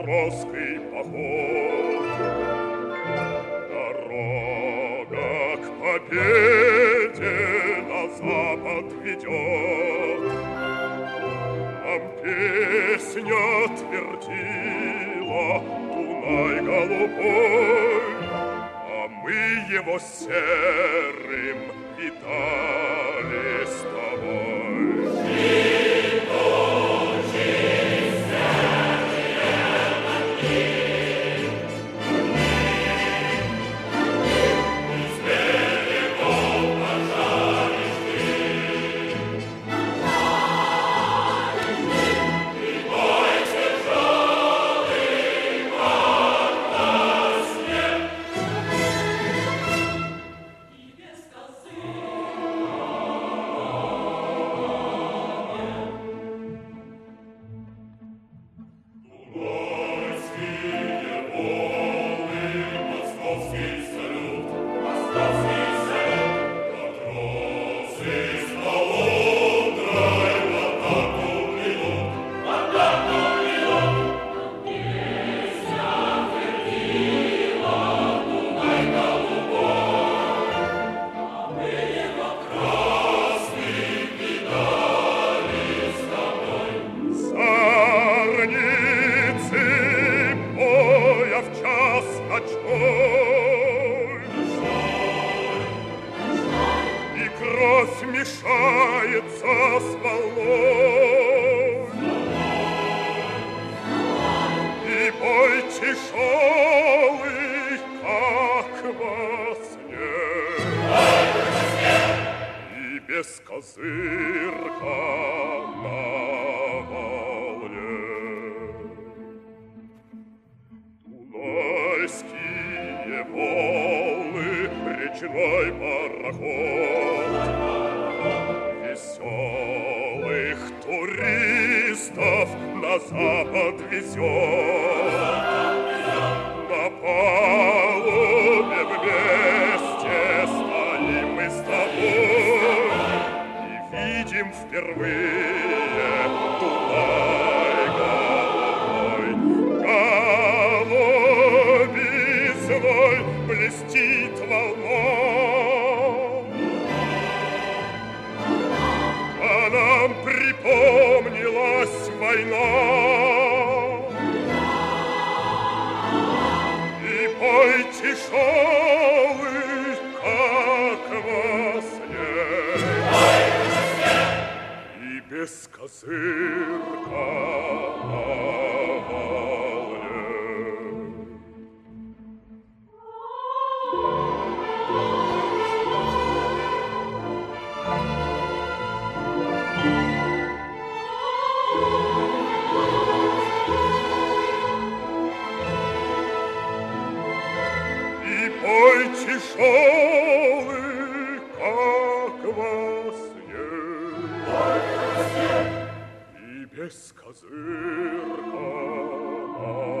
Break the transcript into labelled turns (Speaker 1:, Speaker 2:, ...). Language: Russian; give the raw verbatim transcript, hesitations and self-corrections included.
Speaker 1: матросский поход. Дорога к победе на запад ведет. Нам песня твердила Дунай голубой, а мы его серым питали с тобой. Смешается с волной, и бой тяжелый, как во сне, и без козырка на волне. Дунайские волны, речной пароход, веселых туристов на запад везет. На палубе вместе стоим мы с тобой и видим впервые Дунай голубой. Голубизной блестит волной, нам припомнилась война, и бой тяжелый, как во сне, и без козырка на волне. Ой, тяжелый, как во сне, и без козырка на